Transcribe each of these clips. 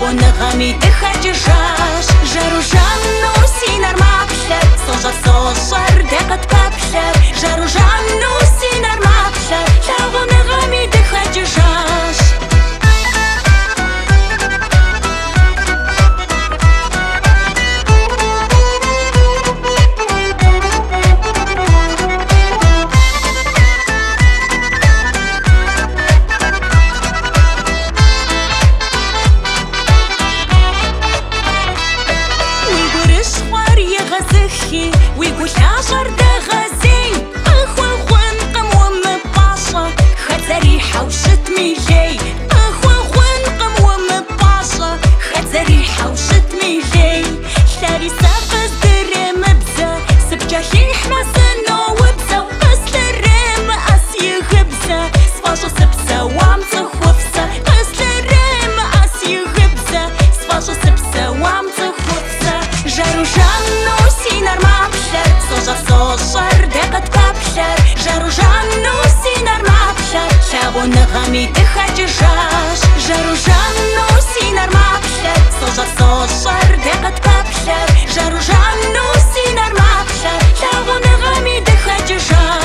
ногами ты ходишь, жару жанну синар мапшер, сожар декат капшер, жару жанну синар мапшер, жару ногами ты ходишь. ويقول شجر ده غزين اخوان قم ومباشا خد ريحة وشتمي جاي اخوان قم ومباشا خد ريحة وشتمي جاي شاري سافز دريم بزا سبجا شيح مسنو وبزا قس الريم اسي غبزا سفاشا سبسا وامزخ وفزا قس الريم اسي غبزا سفاشا سبسا وامزخ وفزا جارو جانو سينار сожар декат капшер, жару жанну синар мапшер, шабу ногами ты ходишь, жару жанну синар мапшер, сожар декат капшер, жару жанну синар мапшер, шабу ногами ты ходишь.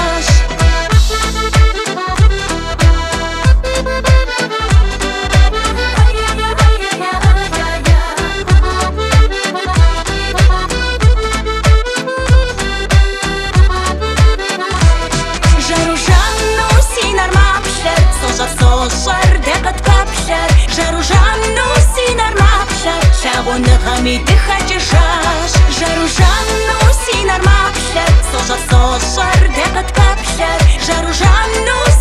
сожар декат капшер, жару жанну синар мапшер, шабу ногами ты ходишь, жару жанну синар мапшер, сожар декат капшер, жару жанну